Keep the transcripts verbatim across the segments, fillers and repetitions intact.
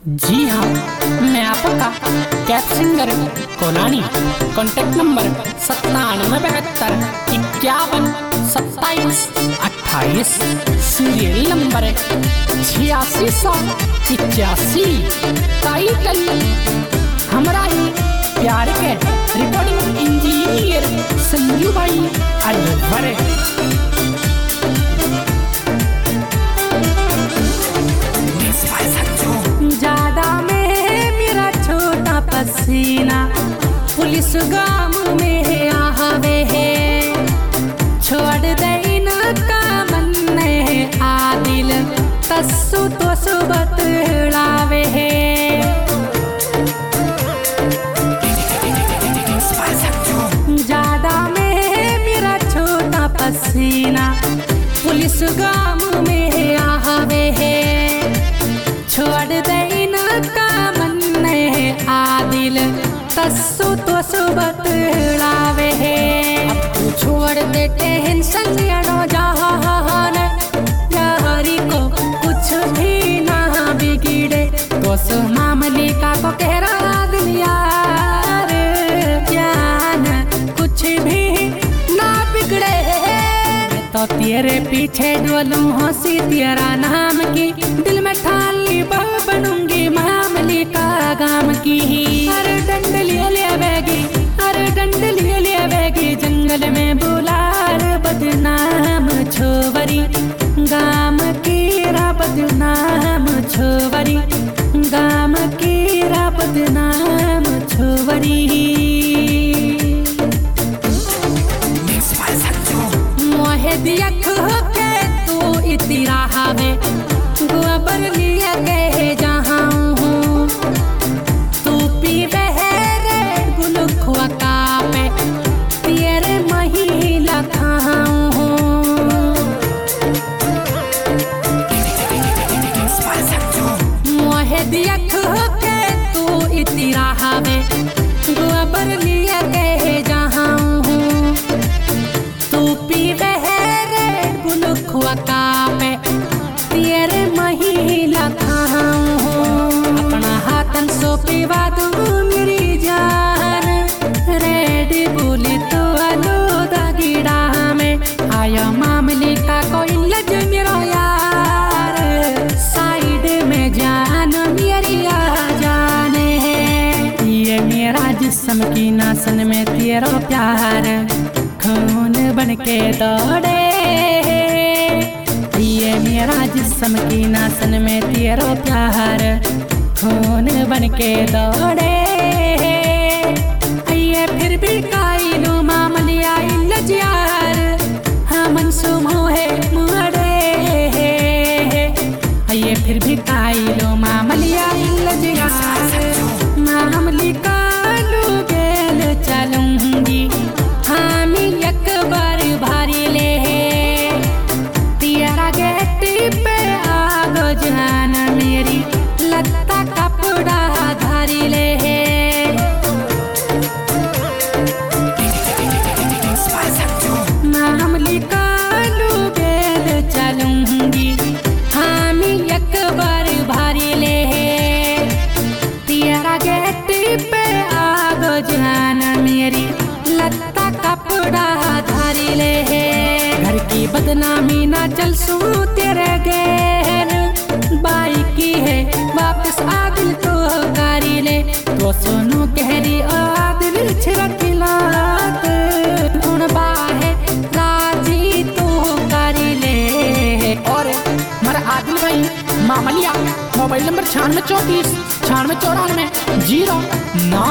जी हाँ, मैं आपका कैब सिंगर कोनानी। कॉन्टैक्ट नंबर सत्तानवे बहत्तर इक्यावन सत्ताईस अट्ठाईस। सीरियल नंबर छियासी सौ इक्यासी। टाइटल हमारा ही प्यार के। रिकॉर्डिंग इंजीनियर संजू भाई अलवर। ज्यादा में मेरा छोटा पसीना पुलिस गाम में आवे है। छोड़ दे न का मन आदिल तस्सु तो सुबत लावे है। ज्यादा में मेरा छोटा पसीना पुलिस गाम में आवे है। छोड़ दे न का मन आदिल तस्सु तो सुबत लावे है। अब तू छोड़ दे टेंशन अड़ो जहान यारी को कुछ भी ना बिगड़े। तो सो मामले का को कह रहा दिल यार ज्ञान कुछ भी ना बिगड़े। तो तेरे पीछे डोलूं हंसी तेरा नाम की। दिल में ठान ली बहू बनूंगी मामली का गाम की। अरे डंड लिए लेवेगी, अरे डंड लिए लेवेगी। जंगल में बुलार बदनाम छोवरी गाम की रा बदनाम छोवरी गाम की रा बदनाम छोवरी। मोहे दिया के तू इतरा हवे गोबर लिया गए जहाँ हूँ। तू पी बहरे गुलखुआ का पे तेरे महिला खाऊं हूँ। मोहे दिया के तू इतरा हवे गोबर लिया गए जहाँ हूँ। तू पी बहरे गुलखुआ का पे तेरे महिला खाऊं हूँ। अपना हाथन सो पिवा दूँ मेरी जान। रेडी बोली तो आलो दागिड़ा में आया मामले का कोई लज मेरा यार। साइड में जान मेरी आ जाने है। ये मेरा जिस्म की नासन में तेरा प्यार खून बन के दौड़े। ये मेरा जिस्म की नासन में तेरा प्यार खून बन के दौड़े। ये फिर भी काई लो मामलिया लजियार हाँ मनसू मोहे मुहरे। ये फिर भी काई लो मामलिया लजियार मामली का लो गेल चलूंगी। हाँ मैं एक बार भारी ले तेरा गेट पे आगो जान मेरी लत्ता कपड़ा धारी ले। नाम लिखा लू बेल चलूंगी। हाँ मैं एक बार भारी ले तेरा गेट पे आगो जान मेरी लत्ता कपड़ा धारी ले। घर की बदनामी ना चल सू तेरे गैर बाई की है वापस आदिल तो कारी ले। तो सोनू कहरी आदिल छिड़किलात गुण बाहे राजी तो कारी ले। और हमारा आदिल भाई मामलिया मोबाइल नंबर छियानवे चौतीस छियानवे चौरानवे जीरो नौ।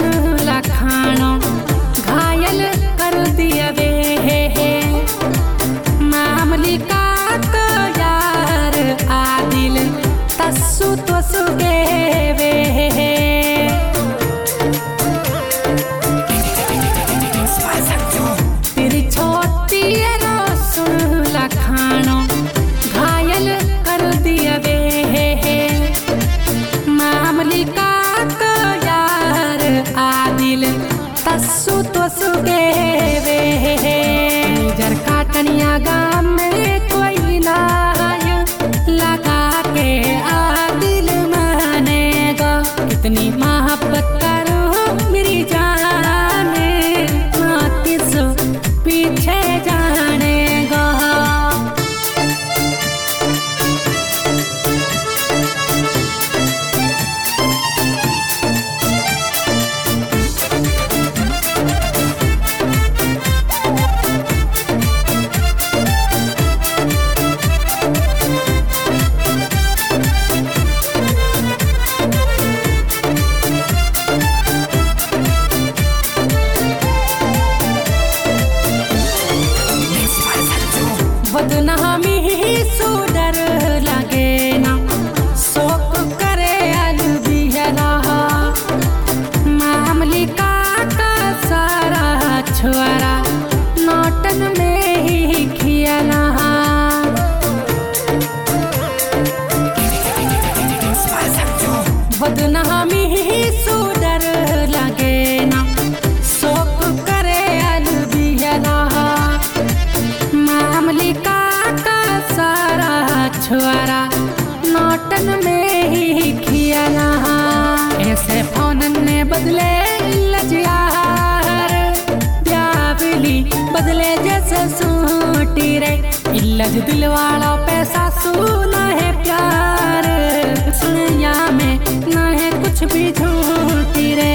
खानो घायल कर दिया वे असु तोसु के वे निजर काटनिया गाम में कोई नाय लगा के आदिल मानेगा कितनी मोहब्बत करो मेरी जाने माती सो पीछे जानेगा। बदनामी ही सो डर लगे ना शोक करे अलविदा मामली का का सारा छुआरा नौटन में ही खियाना। बदनामी ही सो डर लगे ना शोक करे अलविदा मामली का का सारा छुआरा नौटन में ही खियाना। ऐसे फोनन ने बदले लजियार प्यावली बदले जैसे सूटी रे इल्लज दिल वाला पैसा सुना है प्यार सुनिया में ना है कुछ भी झूठी रे।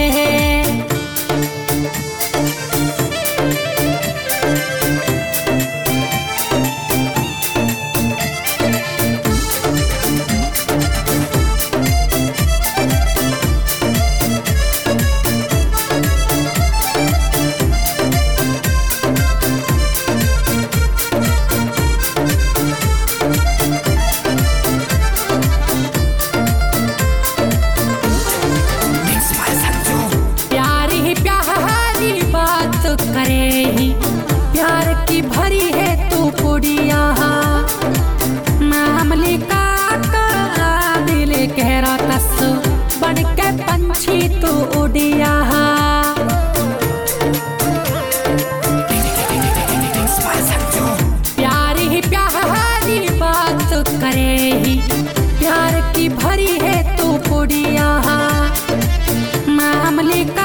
करे ही प्यार की भरी है तू कुड़िया मामली का का दिल कह रहा तस बन के पंछी तू उड़िया। प्यारी ही प्यारी बात करे ही प्यार की भरी है तू कुड़िया मामली का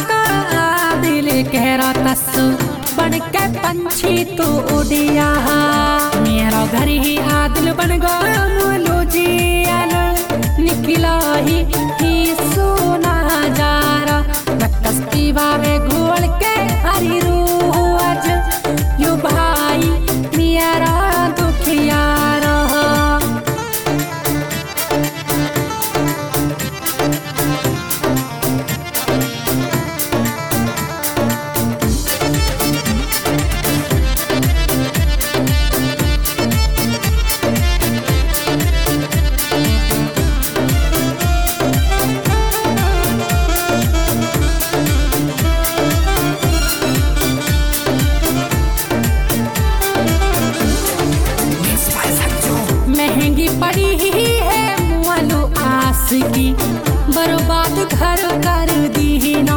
कह रहा तस बन के पंछी तू उड़िया। मेरा घर ही आदिल बन गया मोलो जियल निकला ही ही सोना जा रहा कस्ती बावे घोल के हरी रूह आज यू भाई मेरा दुखिया रहा। महंगी पड़ी ही है मुआलो आस की बर्बाद घर कर दी ना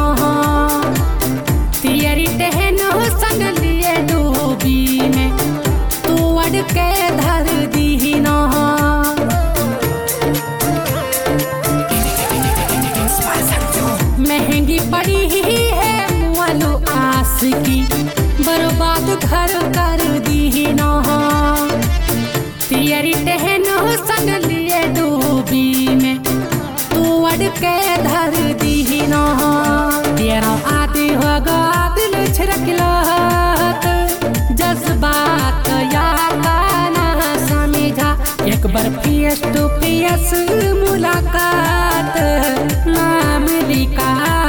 तेरी टहन संग लिए डूबी में तू अड़ के धर दी ना। महंगी पड़ी ही है मुआलो आस की बर्बाद घर कर दी ना तेरी टहन संग लिए डूबी में तू अड़ के धर दी ना। तेरा आदि होगा दिल छिड़कलात जज्बात याद ना समझा एक बार फेस टू फेस मुलाकात नाम लिखा